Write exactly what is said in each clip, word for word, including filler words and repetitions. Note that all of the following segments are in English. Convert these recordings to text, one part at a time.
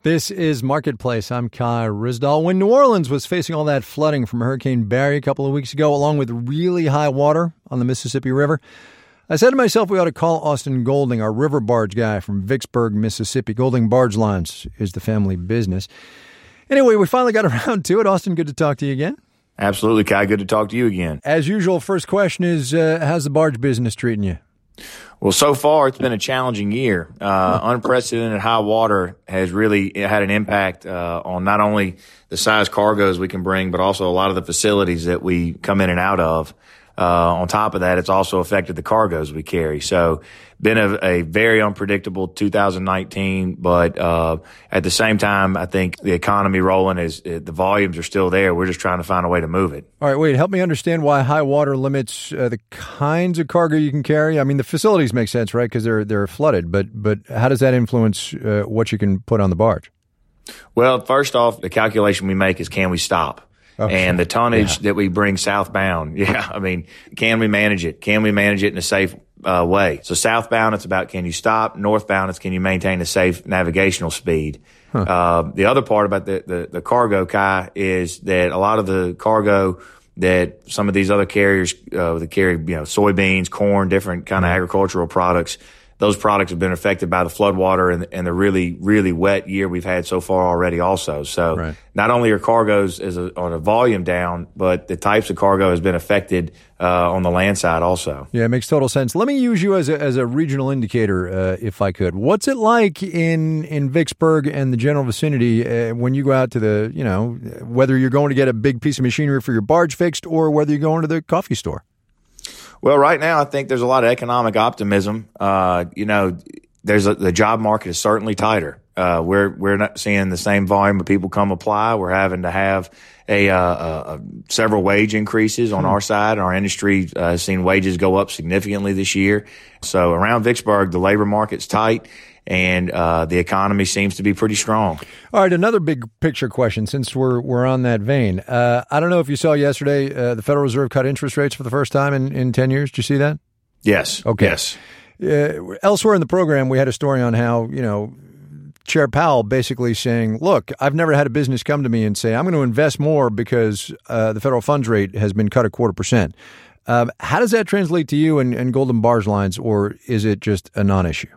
This is Marketplace. I'm Kai Ryssdal. When New Orleans was facing all that flooding from Hurricane Barry a couple of weeks ago, along with really high water on the Mississippi River, I said to myself we ought to call Austin Golding, our river barge guy from Vicksburg, Mississippi. Golding Barge Lines is the family business. Anyway, we finally got around to it. Austin, good to talk to you again. Absolutely, Kai. Good to talk to you again. As usual, first question is, uh, how's the barge business treating you? Well, so far, it's been a challenging year. Uh, unprecedented high water has really had an impact uh, on not only the size cargoes we can bring, but also a lot of the facilities that we come in and out of. Uh, on top of that, it's also affected the cargoes we carry. So been a, a very unpredictable two thousand nineteen, but uh, at the same time, I think the economy rolling is the volumes are still there. We're just trying to find a way to move it. All right, wait, help me understand why high water limits uh, the kinds of cargo you can carry. I mean, the facilities make sense, right, because they're they're flooded, but but how does that influence uh, what you can put on the barge? Well, first off, the calculation we make is can we stop? Oh, and the tonnage yeah. that we bring southbound, yeah, I mean, can we manage it? Can we manage it in a safe uh, way? So southbound, it's about can you stop? Northbound, it's can you maintain a safe navigational speed? Huh. Uh, the other part about the, the, the cargo, Kai, is that a lot of the cargo that some of these other carriers uh, that carry, you know, soybeans, corn, different kind of mm-hmm. agricultural products, those products have been affected by the floodwater and, and the really, really wet year we've had so far already also. So right. not only are cargoes as a, on a volume down, but the types of cargo has been affected uh, on the land side also. Yeah, it makes total sense. Let me use you as a, as a regional indicator, uh, if I could. What's it like in, in Vicksburg and the general vicinity uh, when you go out to the, you know, whether you're going to get a big piece of machinery for your barge fixed or whether you're going to the coffee store? Well, right now, I think there's a lot of economic optimism. Uh, you know, there's a, the job market is certainly tighter. Uh, we're, we're not seeing the same volume of people come apply. We're having to have a, uh, uh, several wage increases on hmm. our side. Our industry uh, has seen wages go up significantly this year. So around Vicksburg, the labor market's tight. And uh, the economy seems to be pretty strong. All right, another big picture question since we're we're on that vein. Uh, I don't know if you saw yesterday, uh, the Federal Reserve cut interest rates for the first time in, in ten years. Did you see that? Yes. Okay. Yes. Uh, elsewhere in the program, we had a story on how, you know, Chair Powell basically saying, look, I've never had a business come to me and say, I'm going to invest more because uh, the federal funds rate has been cut a quarter percent. Um, how does that translate to you and, and Golding Barge Lines, or is it just a non-issue?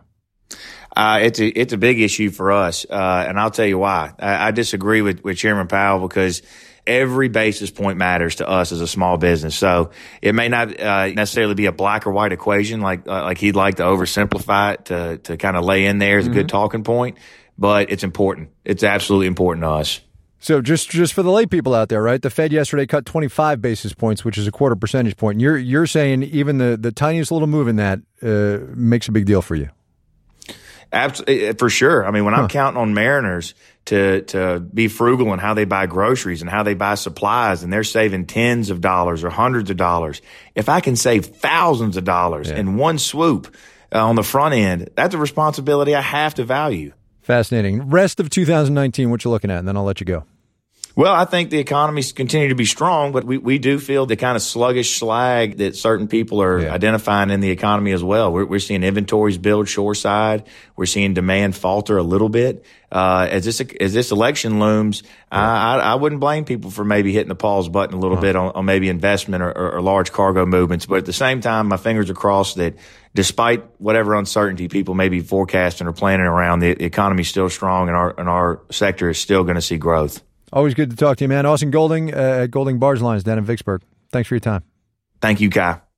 Uh, it's a, it's a big issue for us. Uh, and I'll tell you why. I, I disagree with, with Chairman Powell because every basis point matters to us as a small business. So it may not, uh, necessarily be a black or white equation like, uh, like he'd like to oversimplify it to, to kind of lay in there as a mm-hmm. good talking point, but it's important. It's absolutely important to us. So just, just for the lay people out there, right? The Fed yesterday cut twenty-five basis points, which is a quarter percentage point. You're, you're saying even the, the tiniest little move in that, uh, makes a big deal for you. Absolutely, for sure. I mean, when huh. I'm counting on mariners to to be frugal in how they buy groceries and how they buy supplies, and they're saving tens of dollars or hundreds of dollars, if I can save thousands of dollars yeah. in one swoop uh, on the front end, that's a responsibility I have to value. Fascinating. Rest of two thousand nineteen, what you looking at, and then I'll let you go. Well, I think the economy's continue to be strong, but we, we do feel the kind of sluggish slag that certain people are yeah. identifying in the economy as well. We're, we're seeing inventories build shoreside. We're seeing demand falter a little bit. Uh, as this, as this election looms, yeah. I, I, I wouldn't blame people for maybe hitting the pause button a little uh-huh. bit on, on maybe investment or, or, or large cargo movements. But at the same time, my fingers are crossed that despite whatever uncertainty people may be forecasting or planning around, the, the economy's still strong and our, and our sector is still going to see growth. Always good to talk to you, man. Austin Golding uh, at Golding Barge Lines down in Vicksburg. Thanks for your time. Thank you, Kai.